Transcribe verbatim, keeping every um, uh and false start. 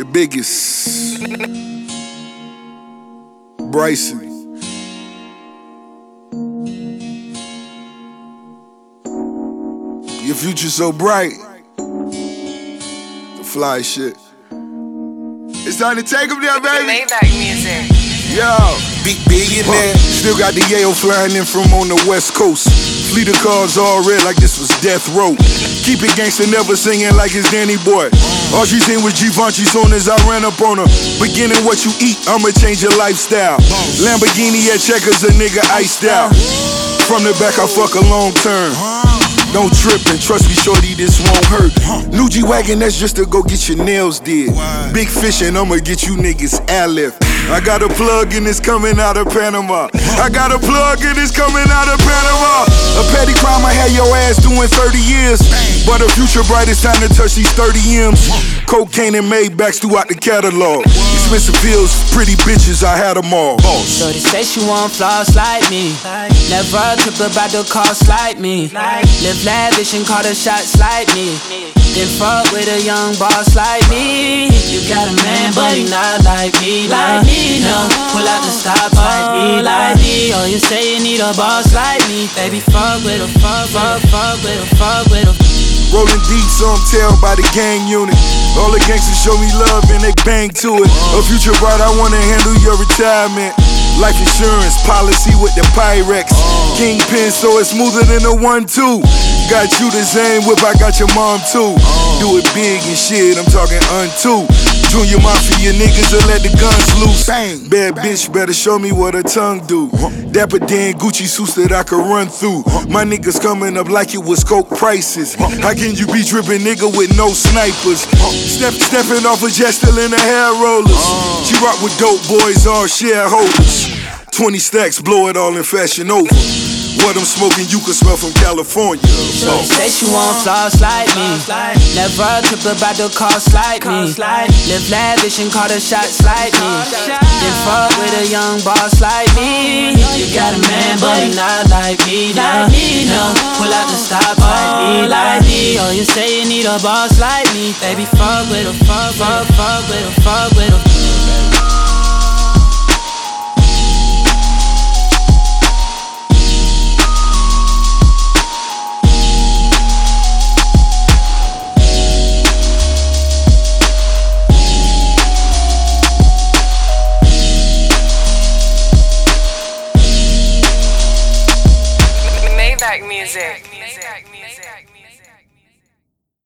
biggest, Bryson. Your future so bright, the fly shit. It's time to take them there, baby. Maybach music. Yo, big billionaire. Still got the Yale flying in from on the west coast. Fleet of cars all red like this was death row. Keep it gangster, never singing like it's Danny Boy. All she seen was Givenchy soon as I ran up on her. Beginning what you eat, I'ma change your lifestyle. Lamborghini at Checkers, a nigga iced out. From the back, I fuck a long term. Don't trip and trust me, shorty, this won't hurt. New G-Wagon, that's just to go get your nails did. Big fish and I'ma get you niggas ad-lib. I got a plug and it's coming out of Panama. I got a plug and it's coming out of Panama. A petty crime, I had your ass doing thirty years. But a future bright, it's time to touch these thirty M's. Cocaine and Maybachs throughout the catalog. Expensive pills, pretty bitches, I had them all. Shorty say she want flaws like me. Never trip about the cost like me. Live lavish and call the shots like me. Then fuck with a young boss like me. You got a man, but he not like me. Like me, no. Pull out the stop like me, like me. Oh, you say you need a boss like me. Baby, fuck with a fuck, fuck, fuck with a fuck with a. Rolling deep, so I'm tailed by the gang unit. All the gangsters show me love and they bang to it. A future bride, I wanna handle your retirement. Life insurance policy with the Pyrex. Kingpin, so it's smoother than a one two. Got you the same whip, I got your mom too. Do it big and shit, I'm talking unto. Junior Mafia niggas will let the guns loose. Bad bitch better show me what her tongue do. Dapper Dan Gucci suits that I could run through. My niggas coming up like it was coke prices. How can you be dripping nigga with no snipers? Step, stepping off a jet still in the hair rollers. She rock with dope boys, all shareholders. Twenty stacks, blow it all in Fashion Over. What I'm smoking, you can smell from California. Shorty say she want flaws like me. Never trip about the cost like me. Live lavish and call the shots like me. Then fuck with a young boss like me. You got a man, but he not like me. No, no. Pull out the stop like me, like me. Oh, you say you need a boss like me. Baby, fuck with a fuck, fuck, fuck with a fuck with a.